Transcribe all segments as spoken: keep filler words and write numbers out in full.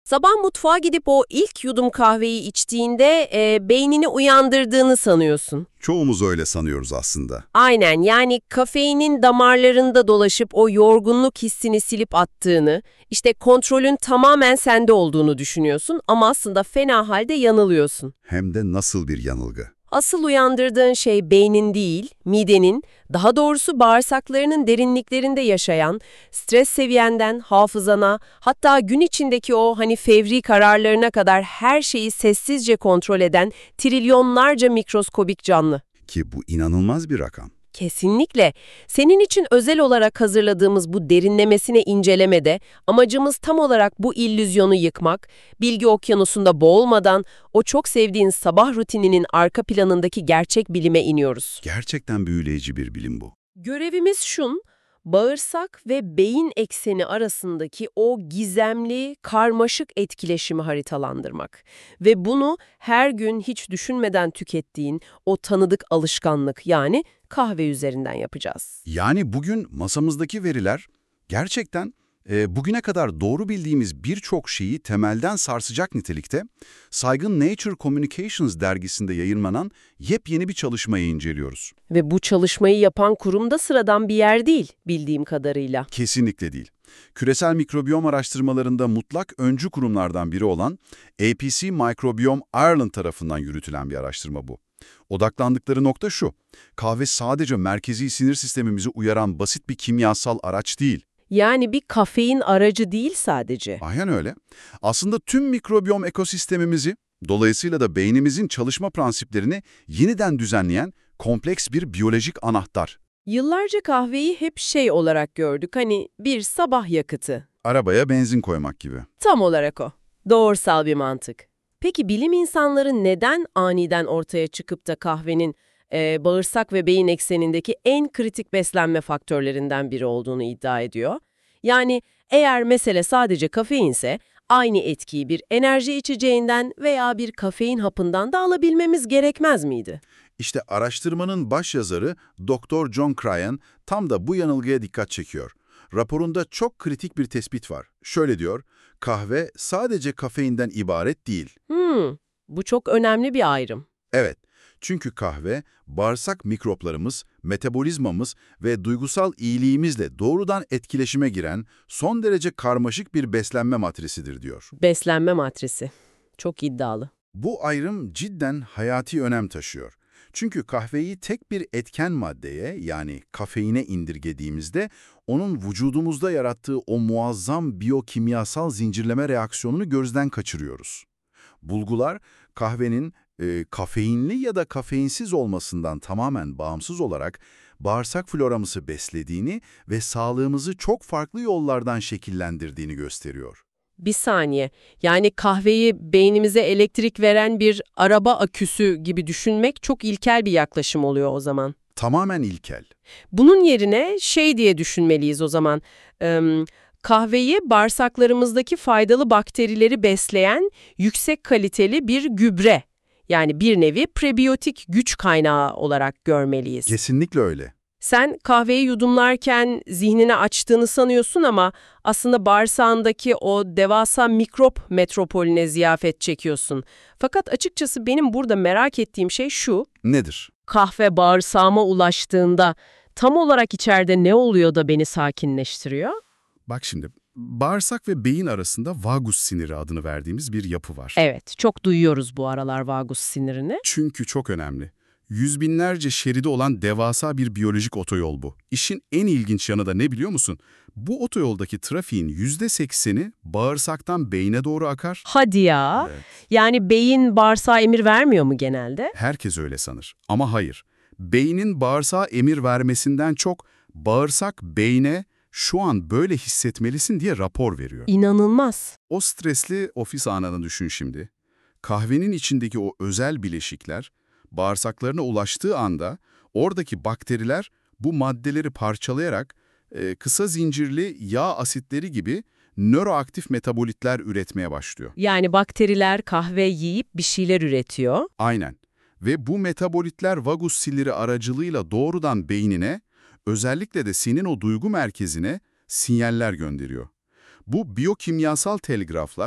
Sabah mutfağa gidip o ilk yudum kahveyi içtiğinde e, beynini uyandırdığını sanıyorsun. Çoğumuz öyle sanıyoruz aslında. Aynen, yani kafeinin damarlarında dolaşıp o yorgunluk hissini silip attığını, işte kontrolün tamamen sende olduğunu düşünüyorsun ama aslında fena halde yanılıyorsun. Hem de nasıl bir yanılgı. Asıl uyandırdığın şey beynin değil, midenin, daha doğrusu bağırsaklarının derinliklerinde yaşayan, stres seviyenden hafızana, hatta gün içindeki o hani fevri kararlarına kadar her şeyi sessizce kontrol eden trilyonlarca mikroskobik canlı. Ki bu inanılmaz bir rakam. Kesinlikle. Senin için özel olarak hazırladığımız bu derinlemesine incelemede amacımız tam olarak bu illüzyonu yıkmak, bilgi okyanusunda boğulmadan o çok sevdiğin sabah rutininin arka planındaki gerçek bilime iniyoruz. Gerçekten büyüleyici bir bilim bu. Görevimiz şun, bağırsak ve beyin ekseni arasındaki o gizemli, karmaşık etkileşimi haritalandırmak. Ve bunu her gün hiç düşünmeden tükettiğin o tanıdık alışkanlık, yani kahve üzerinden yapacağız. Yani bugün masamızdaki veriler gerçekten e, bugüne kadar doğru bildiğimiz birçok şeyi temelden sarsacak nitelikte, saygın Nature Communications dergisinde yayınlanan yepyeni bir çalışmayı inceliyoruz. Ve bu çalışmayı yapan kurum da sıradan bir yer değil, bildiğim kadarıyla. Kesinlikle değil. Küresel mikrobiyom araştırmalarında mutlak öncü kurumlardan biri olan A P C Microbiome Ireland tarafından yürütülen bir araştırma bu. Odaklandıkları nokta şu: kahve sadece merkezi sinir sistemimizi uyaran basit bir kimyasal araç değil. Yani bir kafein aracı değil sadece. Aynen öyle. Aslında tüm mikrobiyom ekosistemimizi, dolayısıyla da beynimizin çalışma prensiplerini yeniden düzenleyen kompleks bir biyolojik anahtar. Yıllarca kahveyi hep şey olarak gördük, hani bir sabah yakıtı. Arabaya benzin koymak gibi. Tam olarak o. Doğrusal bir mantık. Peki bilim insanları neden aniden ortaya çıkıp da kahvenin e, bağırsak ve beyin eksenindeki en kritik beslenme faktörlerinden biri olduğunu iddia ediyor? Yani eğer mesele sadece kafeinse, aynı etkiyi bir enerji içeceğinden veya bir kafein hapından da alabilmemiz gerekmez miydi? İşte araştırmanın başyazarı doktor John Cryan tam da bu yanılgıya dikkat çekiyor. Raporunda çok kritik bir tespit var. Şöyle diyor: kahve sadece kafeinden ibaret değil. Hmm, bu çok önemli bir ayrım. Evet, çünkü kahve, bağırsak mikroplarımız, metabolizmamız ve duygusal iyiliğimizle doğrudan etkileşime giren son derece karmaşık bir beslenme matrisidir diyor. Beslenme matrisi. Çok iddialı. Bu ayrım cidden hayati önem taşıyor. Çünkü kahveyi tek bir etken maddeye, yani kafeine indirgediğimizde onun vücudumuzda yarattığı o muazzam biyokimyasal zincirleme reaksiyonunu gözden kaçırıyoruz. Bulgular kahvenin e, kafeinli ya da kafeinsiz olmasından tamamen bağımsız olarak bağırsak floramızı beslediğini ve sağlığımızı çok farklı yollardan şekillendirdiğini gösteriyor. Bir saniye. Yani kahveyi beynimize elektrik veren bir araba aküsü gibi düşünmek çok ilkel bir yaklaşım oluyor o zaman. Tamamen ilkel. Bunun yerine şey diye düşünmeliyiz o zaman. Em, kahveyi bağırsaklarımızdaki faydalı bakterileri besleyen yüksek kaliteli bir gübre, yani bir nevi prebiyotik güç kaynağı olarak görmeliyiz. Kesinlikle öyle. Sen kahveyi yudumlarken zihnini açtığını sanıyorsun ama aslında bağırsağındaki o devasa mikrop metropolüne ziyafet çekiyorsun. Fakat açıkçası benim burada merak ettiğim şey şu: Nedir? kahve bağırsağıma ulaştığında tam olarak içeride ne oluyor da beni sakinleştiriyor? Bak şimdi, bağırsak ve beyin arasında vagus siniri adını verdiğimiz bir yapı var. Evet, çok duyuyoruz bu aralar vagus sinirini. Çünkü çok önemli. Yüz binlerce şeridi olan devasa bir biyolojik otoyol bu. İşin en ilginç yanı da ne biliyor musun? Bu otoyoldaki trafiğin yüzde sekseni bağırsaktan beyne doğru akar. Hadi ya. Evet. Yani beyin bağırsağa emir vermiyor mu genelde? Herkes öyle sanır. Ama hayır. Beynin bağırsağa emir vermesinden çok bağırsak beyne şu an böyle hissetmelisin diye rapor veriyor. İnanılmaz. O stresli ofis anını düşün şimdi. Kahvenin içindeki o özel bileşikler bağırsaklarına ulaştığı anda oradaki bakteriler bu maddeleri parçalayarak e, kısa zincirli yağ asitleri gibi nöroaktif metabolitler üretmeye başlıyor. Yani bakteriler kahve yiyip bir şeyler üretiyor. Aynen. Ve bu metabolitler vagus siniri aracılığıyla doğrudan beynine, özellikle de senin o duygu merkezine sinyaller gönderiyor. Bu biyokimyasal telgraflar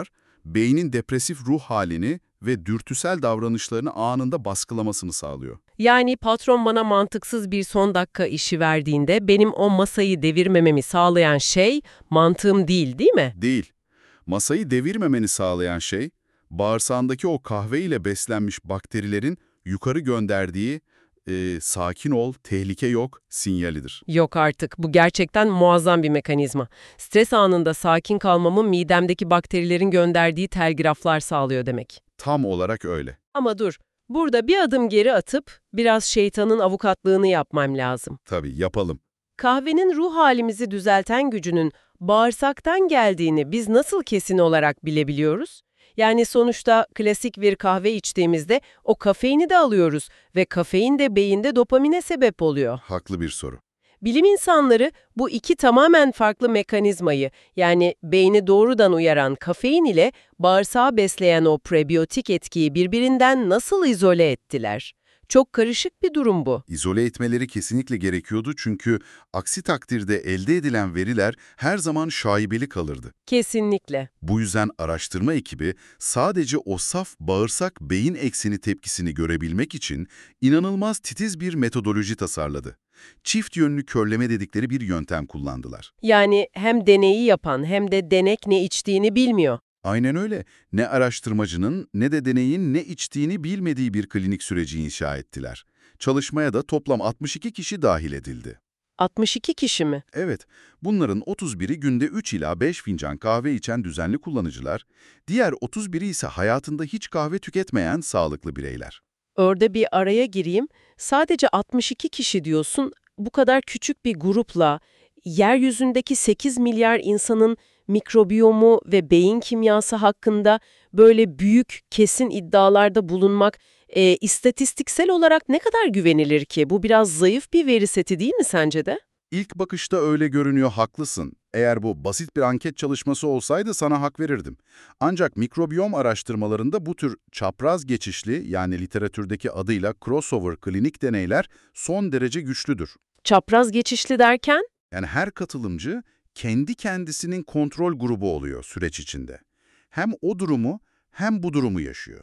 beynin depresif ruh halini ve dürtüsel davranışlarını anında baskılamasını sağlıyor. Yani patron bana mantıksız bir son dakika işi verdiğinde benim o masayı devirmememi sağlayan şey mantığım değil, değil mi? Değil. Masayı devirmemeni sağlayan şey, bağırsağındaki o kahve ile beslenmiş bakterilerin yukarı gönderdiği e, sakin ol, tehlike yok sinyalidir. Yok artık. Bu gerçekten muazzam bir mekanizma. Stres anında sakin kalmamı midemdeki bakterilerin gönderdiği telgraflar sağlıyor demek. Tam olarak öyle. Ama dur, burada bir adım geri atıp biraz şeytanın avukatlığını yapmam lazım. Tabii yapalım. Kahvenin ruh halimizi düzelten gücünün bağırsaktan geldiğini biz nasıl kesin olarak bilebiliyoruz? Yani sonuçta klasik bir kahve içtiğimizde o kafeini de alıyoruz ve kafein de beyinde dopamine sebep oluyor. Haklı bir soru. Bilim insanları bu iki tamamen farklı mekanizmayı, yani beyni doğrudan uyaran kafein ile bağırsağı besleyen o prebiyotik etkiyi birbirinden nasıl izole ettiler? Çok karışık bir durum bu. İzole etmeleri kesinlikle gerekiyordu çünkü aksi takdirde elde edilen veriler her zaman şaibeli kalırdı. Kesinlikle. Bu yüzden araştırma ekibi sadece o saf bağırsak-beyin ekseni tepkisini görebilmek için inanılmaz titiz bir metodoloji tasarladı. Çift yönlü körleme dedikleri bir yöntem kullandılar. Yani hem deneyi yapan hem de denek ne içtiğini bilmiyor. Aynen öyle. Ne araştırmacının ne de deneyin ne içtiğini bilmediği bir klinik süreci inşa ettiler. Çalışmaya da toplam altmış iki kişi dahil edildi. altmış iki kişi mi? Evet, bunların otuz biri günde üç ila beş fincan kahve içen düzenli kullanıcılar, diğer otuz biri ise hayatında hiç kahve tüketmeyen sağlıklı bireyler. Orada bir araya gireyim. Sadece altmış iki kişi diyorsun. Bu kadar küçük bir grupla yeryüzündeki sekiz milyar insanın mikrobiyomu ve beyin kimyası hakkında böyle büyük, kesin iddialarda bulunmak e, istatistiksel olarak ne kadar güvenilir ki? Bu biraz zayıf bir veri seti değil mi sence de? İlk bakışta öyle görünüyor, haklısın. Eğer bu basit bir anket çalışması olsaydı sana hak verirdim. Ancak mikrobiyom araştırmalarında bu tür çapraz geçişli, yani literatürdeki adıyla crossover klinik deneyler son derece güçlüdür. Çapraz geçişli derken? Yani her katılımcı kendi kendisinin kontrol grubu oluyor süreç içinde. Hem o durumu hem bu durumu yaşıyor.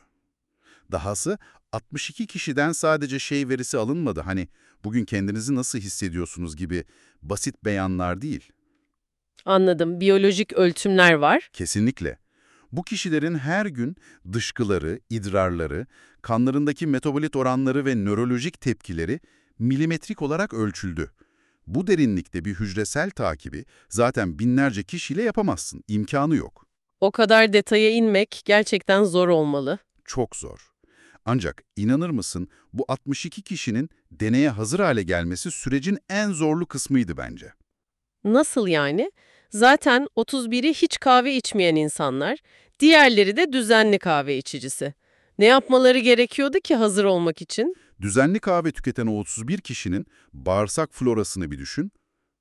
Dahası altmış iki kişiden sadece şey verisi alınmadı, hani bugün kendinizi nasıl hissediyorsunuz gibi basit beyanlar değil. Anladım. Biyolojik ölçümler var. Kesinlikle. Bu kişilerin her gün dışkıları, idrarları, kanlarındaki metabolit oranları ve nörolojik tepkileri milimetrik olarak ölçüldü. Bu derinlikte bir hücresel takibi zaten binlerce kişiyle yapamazsın, imkanı yok. O kadar detaya inmek gerçekten zor olmalı. Çok zor. Ancak inanır mısın, bu altmış iki kişinin deneye hazır hale gelmesi sürecin en zorlu kısmıydı bence. Nasıl yani? Zaten otuz biri hiç kahve içmeyen insanlar, diğerleri de düzenli kahve içicisi. Ne yapmaları gerekiyordu ki hazır olmak için? Düzenli kahve tüketen o otuz bir kişinin bağırsak florasını bir düşün.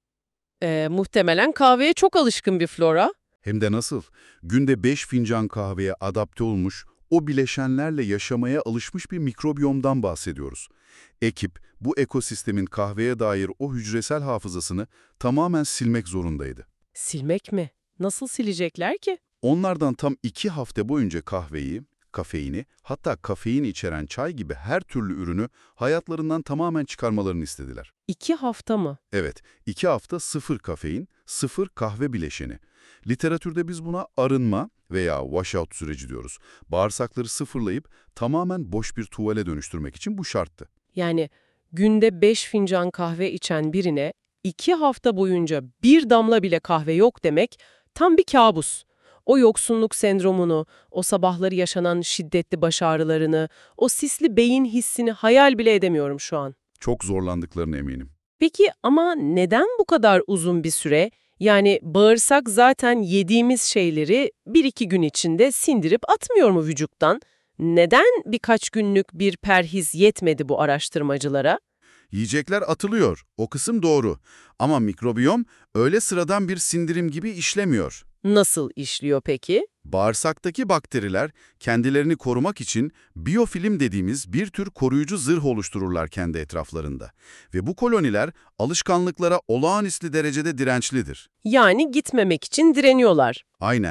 Ee, muhtemelen kahveye çok alışkın bir flora. Hem de nasıl? Günde beş fincan kahveye adapte olmuş, o bileşenlerle yaşamaya alışmış bir mikrobiyomdan bahsediyoruz. Ekip, bu ekosistemin kahveye dair o hücresel hafızasını tamamen silmek zorundaydı. Silmek mi? Nasıl silecekler ki? Onlardan tam iki hafta boyunca kahveyi, kafeini, hatta kafein içeren çay gibi her türlü ürünü hayatlarından tamamen çıkarmalarını istediler. İki hafta mı? Evet, iki hafta sıfır kafein, sıfır kahve bileşeni. Literatürde biz buna arınma veya washout süreci diyoruz. Bağırsakları sıfırlayıp tamamen boş bir tuvale dönüştürmek için bu şarttı. Yani günde beş fincan kahve içen birine iki hafta boyunca bir damla bile kahve yok demek tam bir kabus. O yoksunluk sendromunu, o sabahları yaşanan şiddetli baş ağrılarını, o sisli beyin hissini hayal bile edemiyorum şu an. Çok zorlandıklarına eminim. Peki ama neden bu kadar uzun bir süre? Yani bağırsak zaten yediğimiz şeyleri bir iki gün içinde sindirip atmıyor mu vücuttan? Neden birkaç günlük bir perhiz yetmedi bu araştırmacılara? Yiyecekler atılıyor, o kısım doğru. Ama mikrobiyom öyle sıradan bir sindirim gibi işlemiyor. Nasıl işliyor peki? Bağırsaktaki bakteriler kendilerini korumak için biyofilm dediğimiz bir tür koruyucu zırh oluştururlar kendi etraflarında. Ve bu koloniler alışkanlıklara olağanüstü derecede dirençlidir. Yani gitmemek için direniyorlar. Aynen.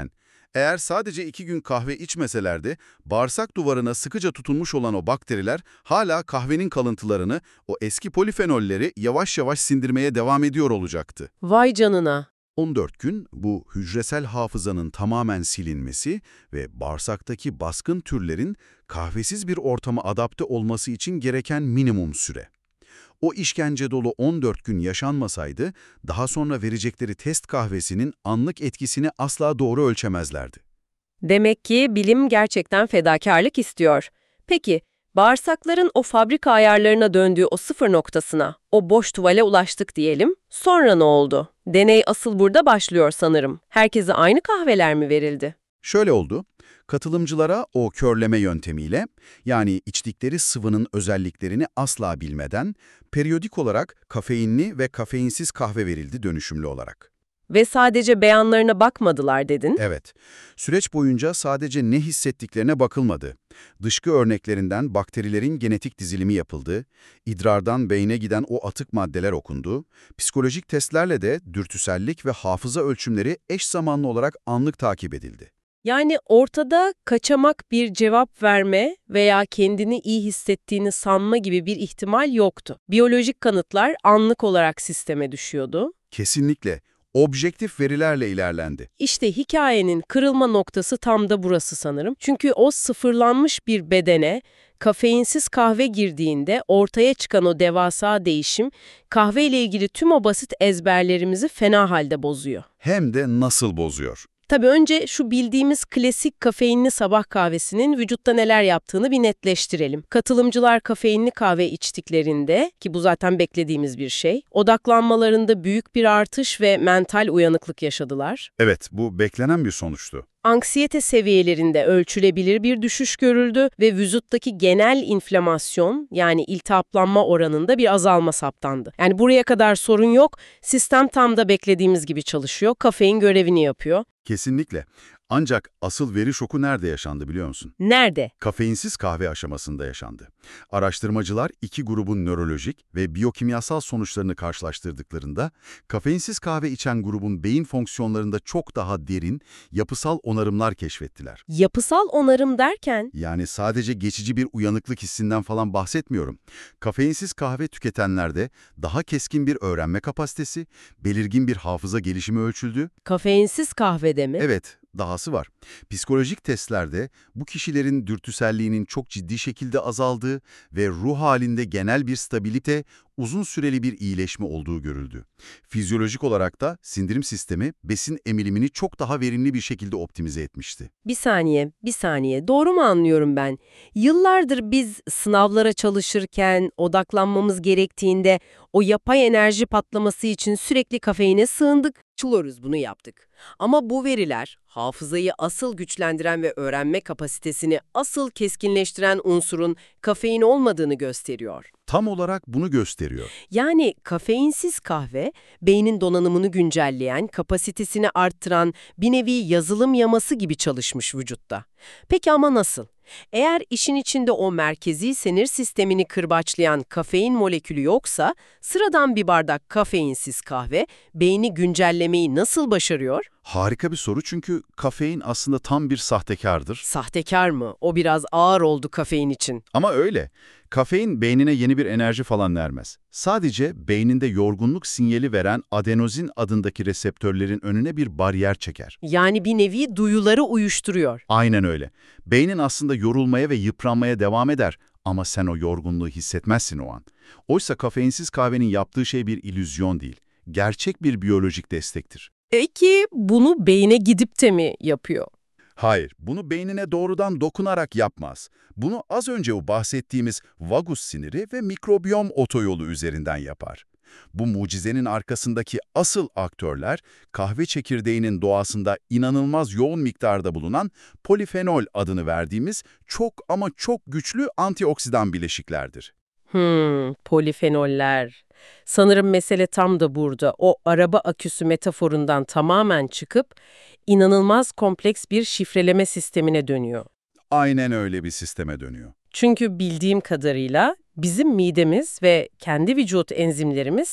Eğer sadece iki gün kahve içmeselerdi, bağırsak duvarına sıkıca tutunmuş olan o bakteriler hala kahvenin kalıntılarını, o eski polifenolleri yavaş yavaş sindirmeye devam ediyor olacaktı. Vay canına. on dört gün bu hücresel hafızanın tamamen silinmesi ve bağırsaktaki baskın türlerin kahvesiz bir ortama adapte olması için gereken minimum süre. O işkence dolu on dört gün yaşanmasaydı, daha sonra verecekleri test kahvesinin anlık etkisini asla doğru ölçemezlerdi. Demek ki bilim gerçekten fedakarlık istiyor. Peki, bağırsakların o fabrika ayarlarına döndüğü o sıfır noktasına, o boş tuvale ulaştık diyelim. Sonra ne oldu? Deney asıl burada başlıyor sanırım. Herkese aynı kahveler mi verildi? Şöyle oldu, katılımcılara o körleme yöntemiyle, yani içtikleri sıvının özelliklerini asla bilmeden, periyodik olarak kafeinli ve kafeinsiz kahve verildi dönüşümlü olarak. Ve sadece beyanlarına bakmadılar dedin. Evet, süreç boyunca sadece ne hissettiklerine bakılmadı. Dışkı örneklerinden bakterilerin genetik dizilimi yapıldı, idrardan beyne giden o atık maddeler okundu, psikolojik testlerle de dürtüsellik ve hafıza ölçümleri eş zamanlı olarak anlık takip edildi. Yani ortada kaçamak bir cevap verme veya kendini iyi hissettiğini sanma gibi bir ihtimal yoktu. Biyolojik kanıtlar anlık olarak sisteme düşüyordu. Kesinlikle objektif verilerle ilerlendi. İşte hikayenin kırılma noktası tam da burası sanırım. Çünkü o sıfırlanmış bir bedene kafeinsiz kahve girdiğinde ortaya çıkan o devasa değişim kahve ile ilgili tüm o basit ezberlerimizi fena halde bozuyor. Hem de nasıl bozuyor? Tabii önce şu bildiğimiz klasik kafeinli sabah kahvesinin vücutta neler yaptığını bir netleştirelim. Katılımcılar kafeinli kahve içtiklerinde, ki bu zaten beklediğimiz bir şey, odaklanmalarında büyük bir artış ve mental uyanıklık yaşadılar. Evet, bu beklenen bir sonuçtu. Anksiyete seviyelerinde ölçülebilir bir düşüş görüldü ve vücuttaki genel inflamasyon, yani iltihaplanma oranında bir azalma saptandı. Yani buraya kadar sorun yok, sistem tam da beklediğimiz gibi çalışıyor, kafein görevini yapıyor. Kesinlikle. Ancak asıl veri şoku nerede yaşandı biliyor musun? Nerede? Kafeinsiz kahve aşamasında yaşandı. Araştırmacılar iki grubun nörolojik ve biyokimyasal sonuçlarını karşılaştırdıklarında, kafeinsiz kahve içen grubun beyin fonksiyonlarında çok daha derin, yapısal onarımlar keşfettiler. Yapısal onarım derken? Yani sadece geçici bir uyanıklık hissinden falan bahsetmiyorum. Kafeinsiz kahve tüketenlerde daha keskin bir öğrenme kapasitesi, belirgin bir hafıza gelişimi ölçüldü. Kafeinsiz kahvede mi? Evet, dahası var. Psikolojik testlerde bu kişilerin dürtüselliğinin çok ciddi şekilde azaldığı ve ruh halinde genel bir stabilite, uzun süreli bir iyileşme olduğu görüldü. Fizyolojik olarak da sindirim sistemi besin emilimini çok daha verimli bir şekilde optimize etmişti. Bir saniye, bir saniye. Doğru mu anlıyorum ben? Yıllardır biz sınavlara çalışırken, odaklanmamız gerektiğinde o yapay enerji patlaması için sürekli kafeine sığındık. Çuluyoruz, bunu yaptık. Ama bu veriler hafızayı asıl güçlendiren ve öğrenme kapasitesini asıl keskinleştiren unsurun kafein olmadığını gösteriyor. Tam olarak bunu gösteriyor. Yani kafeinsiz kahve, beynin donanımını güncelleyen, kapasitesini arttıran bir nevi yazılım yaması gibi çalışmış vücutta. Peki ama nasıl? Eğer işin içinde o merkezi sinir sistemini kırbaçlayan kafein molekülü yoksa, sıradan bir bardak kafeinsiz kahve beyni güncellemeyi nasıl başarıyor? Harika bir soru çünkü kafein aslında tam bir sahtekardır. Sahtekar mı? O biraz ağır oldu kafein için. Ama öyle. Kafein beynine yeni bir enerji falan vermez. Sadece beyninde yorgunluk sinyali veren adenozin adındaki reseptörlerin önüne bir bariyer çeker. Yani bir nevi duyuları uyuşturuyor. Aynen öyle. Beynin aslında yorulmaya ve yıpranmaya devam eder ama sen o yorgunluğu hissetmezsin o an. Oysa kafeinsiz kahvenin yaptığı şey bir illüzyon değil. Gerçek bir biyolojik destektir. Peki bunu beyne gidip de mi yapıyor? Hayır, bunu beynine doğrudan dokunarak yapmaz. Bunu az önce o bahsettiğimiz vagus siniri ve mikrobiyom otoyolu üzerinden yapar. Bu mucizenin arkasındaki asıl aktörler, kahve çekirdeğinin doğasında inanılmaz yoğun miktarda bulunan polifenol adını verdiğimiz çok ama çok güçlü antioksidan bileşiklerdir. Hmm, polifenoller. Sanırım mesele tam da burada. O araba aküsü metaforundan tamamen çıkıp inanılmaz kompleks bir şifreleme sistemine dönüyor. Aynen öyle bir sisteme dönüyor. Çünkü bildiğim kadarıyla bizim midemiz ve kendi vücut enzimlerimiz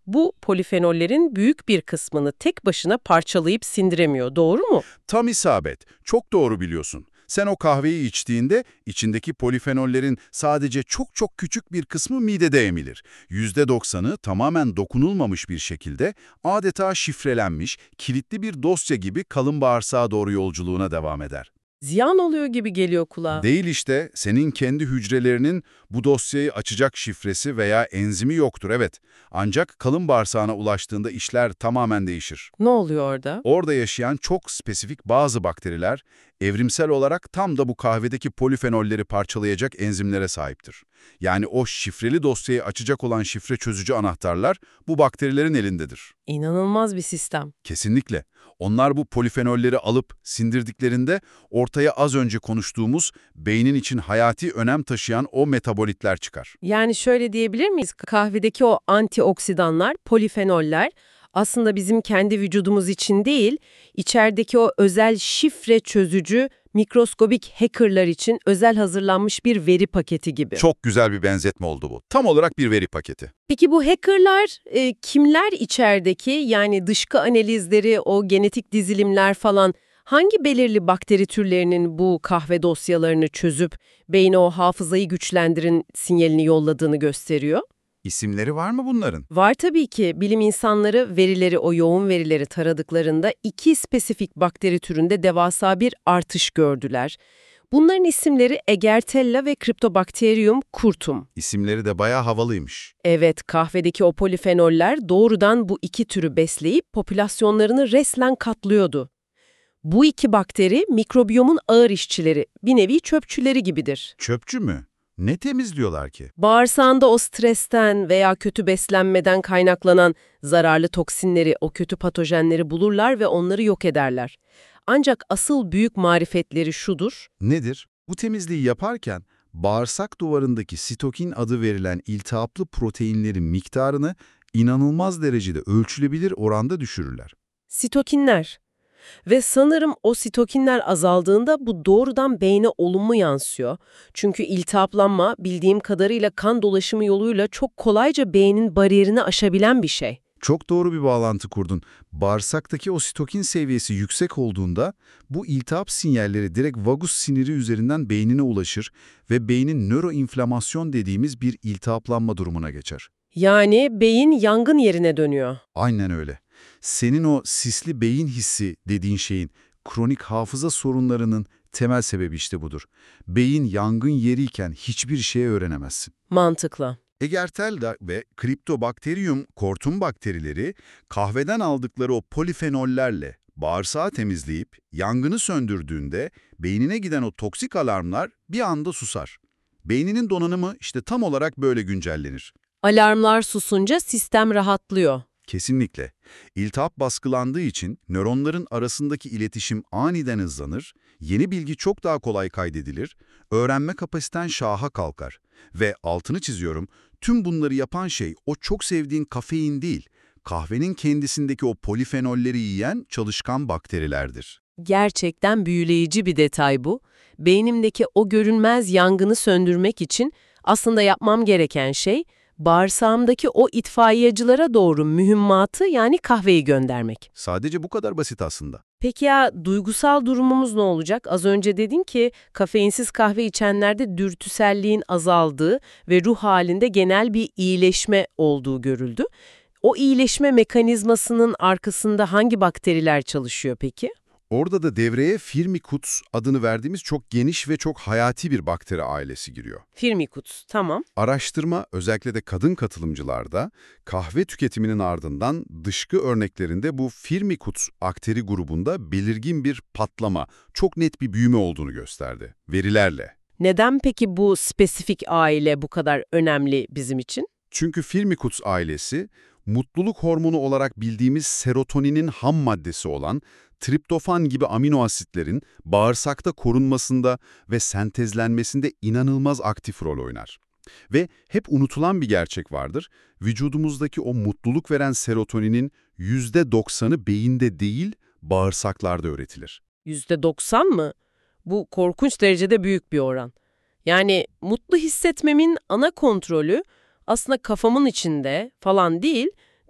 bu polifenollerin büyük bir kısmını tek başına parçalayıp sindiremiyor, doğru mu? Tam isabet. Çok doğru biliyorsun. Sen o kahveyi içtiğinde içindeki polifenollerin sadece çok çok küçük bir kısmı midede emilir. yüzde doksanı tamamen dokunulmamış bir şekilde adeta şifrelenmiş, kilitli bir dosya gibi kalın bağırsağa doğru yolculuğuna devam eder. Ziyan oluyor gibi geliyor kulağa. Değil işte, senin kendi hücrelerinin bu dosyayı açacak şifresi veya enzimi yoktur, evet. Ancak kalın bağırsağına ulaştığında işler tamamen değişir. Ne oluyor orada? Orada yaşayan çok spesifik bazı bakteriler, evrimsel olarak tam da bu kahvedeki polifenolleri parçalayacak enzimlere sahiptir. Yani o şifreli dosyayı açacak olan şifre çözücü anahtarlar bu bakterilerin elindedir. İnanılmaz bir sistem. Kesinlikle. Onlar bu polifenolleri alıp sindirdiklerinde ortaya az önce konuştuğumuz beynin için hayati önem taşıyan o metabolitler çıkar. Yani şöyle diyebilir miyiz? Kahvedeki o antioksidanlar, polifenoller aslında bizim kendi vücudumuz için değil, içerideki o özel şifre çözücü mikroskobik hackerlar için özel hazırlanmış bir veri paketi gibi. Çok güzel bir benzetme oldu bu. Tam olarak bir veri paketi. Peki bu hackerlar e, kimler içerideki, yani dışkı analizleri, o genetik dizilimler falan hangi belirli bakteri türlerinin bu kahve dosyalarını çözüp beyne o hafızayı güçlendirin sinyalini yolladığını gösteriyor? İsimleri var mı bunların? Var tabii ki. Bilim insanları verileri, o yoğun verileri taradıklarında iki spesifik bakteri türünde devasa bir artış gördüler. Bunların isimleri Egertella ve Cryptobacterium curtum. İsimleri de bayağı havalıymış. Evet, kahvedeki o polifenoller doğrudan bu iki türü besleyip popülasyonlarını resmen katlıyordu. Bu iki bakteri mikrobiyomun ağır işçileri, bir nevi çöpçüleri gibidir. Çöpçü mü? Ne temizliyorlar ki? Bağırsağında o stresten veya kötü beslenmeden kaynaklanan zararlı toksinleri, o kötü patojenleri bulurlar ve onları yok ederler. Ancak asıl büyük marifetleri şudur: Nedir? Bu temizliği yaparken bağırsak duvarındaki sitokin adı verilen iltihaplı proteinlerin miktarını inanılmaz derecede ölçülebilir oranda düşürürler. sitokinler. Ve sanırım o sitokinler azaldığında bu doğrudan beyne olumlu yansıyor. Çünkü iltihaplanma bildiğim kadarıyla kan dolaşımı yoluyla çok kolayca beynin bariyerini aşabilen bir şey. Çok doğru bir bağlantı kurdun. Bağırsaktaki o sitokin seviyesi yüksek olduğunda bu iltihap sinyalleri direkt vagus siniri üzerinden beynine ulaşır ve beynin nöroinflamasyon dediğimiz bir iltihaplanma durumuna geçer. Yani beyin yangın yerine dönüyor. Aynen öyle. Senin o sisli beyin hissi dediğin şeyin kronik hafıza sorunlarının temel sebebi işte budur. Beyin yangın yeriyken hiçbir şey öğrenemezsin. Mantıklı. Egertella ve Cryptobacterium curtum bakterileri kahveden aldıkları o polifenollerle bağırsağı temizleyip yangını söndürdüğünde beynine giden o toksik alarmlar bir anda susar. Beyninin donanımı işte tam olarak böyle güncellenir. Alarmlar susunca sistem rahatlıyor. Kesinlikle. İltihap baskılandığı için nöronların arasındaki iletişim aniden hızlanır, yeni bilgi çok daha kolay kaydedilir, öğrenme kapasiten şaha kalkar. Ve altını çiziyorum, tüm bunları yapan şey o çok sevdiğin kafein değil, kahvenin kendisindeki o polifenolleri yiyen çalışkan bakterilerdir. Gerçekten büyüleyici bir detay bu. Beynimdeki o görünmez yangını söndürmek için aslında yapmam gereken şey, bağırsağımdaki o itfaiyecilere doğru mühimmatı, yani kahveyi göndermek. Sadece bu kadar basit aslında. Peki ya duygusal durumumuz ne olacak? Az önce dedin ki kafeinsiz kahve içenlerde dürtüselliğin azaldığı ve ruh halinde genel bir iyileşme olduğu görüldü. O iyileşme mekanizmasının arkasında hangi bakteriler çalışıyor peki? Orada da devreye Firmicutes adını verdiğimiz çok geniş ve çok hayati bir bakteri ailesi giriyor. Firmicutes, tamam. Araştırma özellikle de kadın katılımcılarda kahve tüketiminin ardından dışkı örneklerinde bu Firmicutes bakteri grubunda belirgin bir patlama, çok net bir büyüme olduğunu gösterdi verilerle. Neden peki bu spesifik aile bu kadar önemli bizim için? Çünkü Firmicutes ailesi mutluluk hormonu olarak bildiğimiz serotoninin ham maddesi olan triptofan gibi amino asitlerin bağırsakta korunmasında ve sentezlenmesinde inanılmaz aktif rol oynar. Ve hep unutulan bir gerçek vardır, vücudumuzdaki o mutluluk veren serotoninin yüzde doksanı beyinde değil, bağırsaklarda üretilir. yüzde doksan mı? Bu korkunç derecede büyük bir oran. Yani mutlu hissetmemin ana kontrolü aslında kafamın içinde falan değil,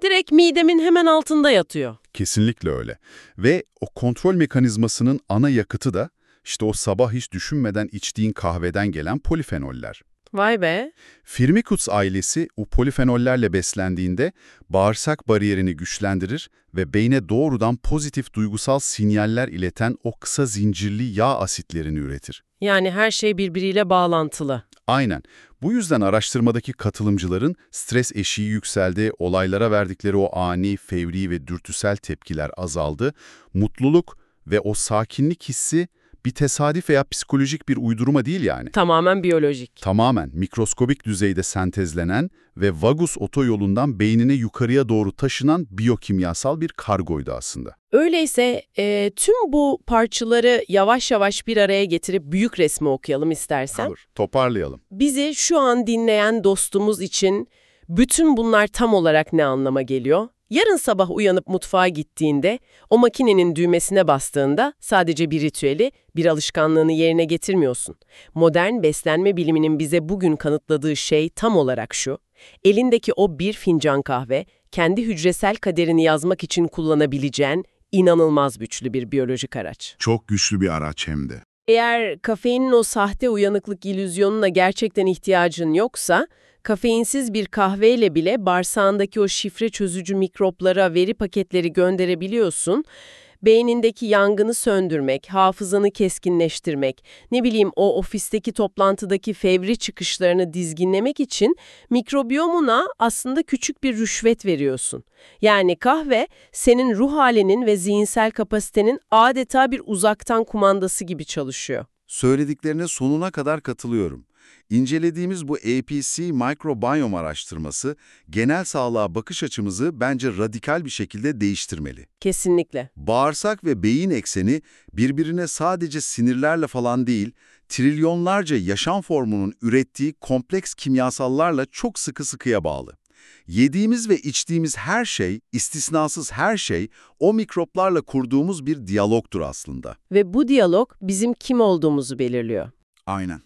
Direkt midemin hemen altında yatıyor. Kesinlikle öyle. Ve o kontrol mekanizmasının ana yakıtı da işte o sabah hiç düşünmeden içtiğin kahveden gelen polifenoller. Vay be. Firmicutes ailesi o polifenollerle beslendiğinde bağırsak bariyerini güçlendirir ve beyne doğrudan pozitif duygusal sinyaller ileten o kısa zincirli yağ asitlerini üretir. Yani her şey birbiriyle bağlantılı. Aynen. Bu yüzden araştırmadaki katılımcıların stres eşiği yükseldi, olaylara verdikleri o ani, fevri ve dürtüsel tepkiler azaldı, mutluluk ve o sakinlik hissi bir tesadüf veya psikolojik bir uydurma değil yani. Tamamen biyolojik. Tamamen mikroskobik düzeyde sentezlenen ve vagus otoyolundan beynine yukarıya doğru taşınan biyokimyasal bir kargoydu aslında. Öyleyse e, tüm bu parçaları yavaş yavaş bir araya getirip büyük resmi okuyalım istersen. Olur, toparlayalım. Bizi şu an dinleyen dostumuz için bütün bunlar tam olarak ne anlama geliyor? Yarın sabah uyanıp mutfağa gittiğinde, o makinenin düğmesine bastığında sadece bir ritüeli, bir alışkanlığını yerine getirmiyorsun. Modern beslenme biliminin bize bugün kanıtladığı şey tam olarak şu: elindeki o bir fincan kahve, kendi hücresel kaderini yazmak için kullanabileceğin inanılmaz güçlü bir biyolojik araç. Çok güçlü bir araç hem de. Eğer kafeinin o sahte uyanıklık illüzyonuna gerçekten ihtiyacın yoksa, kafeinsiz bir kahveyle bile bağırsağındaki o şifre çözücü mikroplara veri paketleri gönderebiliyorsun. Beynindeki yangını söndürmek, hafızanı keskinleştirmek, ne bileyim o ofisteki toplantıdaki fevri çıkışlarını dizginlemek için mikrobiyomuna aslında küçük bir rüşvet veriyorsun. Yani kahve senin ruh halinin ve zihinsel kapasitenin adeta bir uzaktan kumandası gibi çalışıyor. Söylediklerine sonuna kadar katılıyorum. İncelediğimiz bu A P C Microbiome araştırması genel sağlığa bakış açımızı bence radikal bir şekilde değiştirmeli. Kesinlikle. Bağırsak ve beyin ekseni birbirine sadece sinirlerle falan değil, trilyonlarca yaşam formunun ürettiği kompleks kimyasallarla çok sıkı sıkıya bağlı. Yediğimiz ve içtiğimiz her şey, istisnasız her şey, o mikroplarla kurduğumuz bir diyalogtur aslında. Ve bu diyalog bizim kim olduğumuzu belirliyor. Aynen.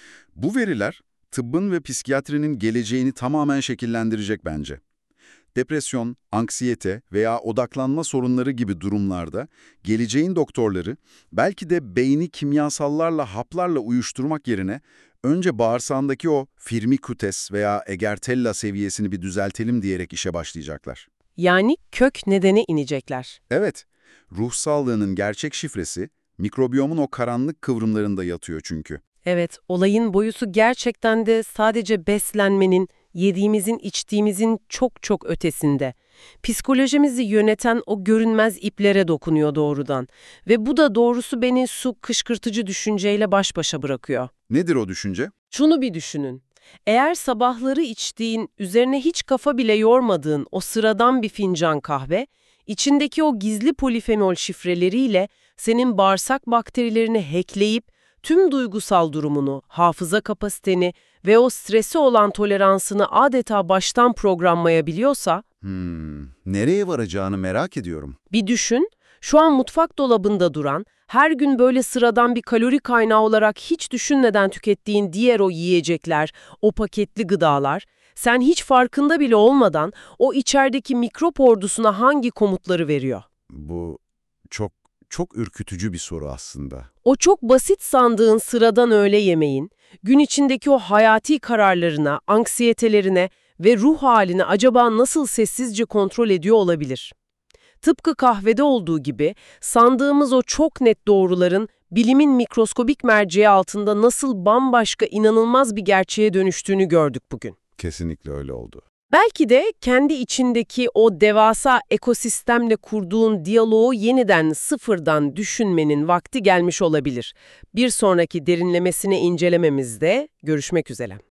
Bu veriler, tıbbın ve psikiyatrinin geleceğini tamamen şekillendirecek bence. Depresyon, anksiyete veya odaklanma sorunları gibi durumlarda geleceğin doktorları belki de beyni kimyasallarla, haplarla uyuşturmak yerine önce bağırsağındaki o firmicutes veya egertella seviyesini bir düzeltelim diyerek işe başlayacaklar. Yani kök nedene inecekler. Evet, ruh sağlığının gerçek şifresi mikrobiyomun o karanlık kıvrımlarında yatıyor çünkü. Evet, olayın boyutu gerçekten de sadece beslenmenin, yediğimizin, içtiğimizin çok çok ötesinde. Psikolojimizi yöneten o görünmez iplere dokunuyor doğrudan. Ve bu da doğrusu beni su kışkırtıcı düşünceyle baş başa bırakıyor. Nedir o düşünce? Şunu bir düşünün. Eğer sabahları içtiğin, üzerine hiç kafa bile yormadığın o sıradan bir fincan kahve, içindeki o gizli polifenol şifreleriyle senin bağırsak bakterilerini hackleyip, tüm duygusal durumunu, hafıza kapasiteni ve o strese olan toleransını adeta baştan programlayabiliyorsa, Hmm, nereye varacağını merak ediyorum. bir düşün, şu an mutfak dolabında duran, her gün böyle sıradan bir kalori kaynağı olarak hiç düşünmeden tükettiğin diğer o yiyecekler, o paketli gıdalar, sen hiç farkında bile olmadan o içerideki mikrop ordusuna hangi komutları veriyor? Bu çok çok ürkütücü bir soru aslında. O çok basit sandığın sıradan öğle yemeğin, gün içindeki o hayati kararlarına, anksiyetelerine ve ruh haline acaba nasıl sessizce kontrol ediyor olabilir? Tıpkı kahvede olduğu gibi sandığımız o çok net doğruların bilimin mikroskobik merceği altında nasıl bambaşka inanılmaz bir gerçeğe dönüştüğünü gördük bugün. Kesinlikle öyle oldu. Belki de kendi içindeki o devasa ekosistemle kurduğun diyaloğu yeniden sıfırdan düşünmenin vakti gelmiş olabilir. Bir sonraki derinlemesine incelememizde görüşmek üzere.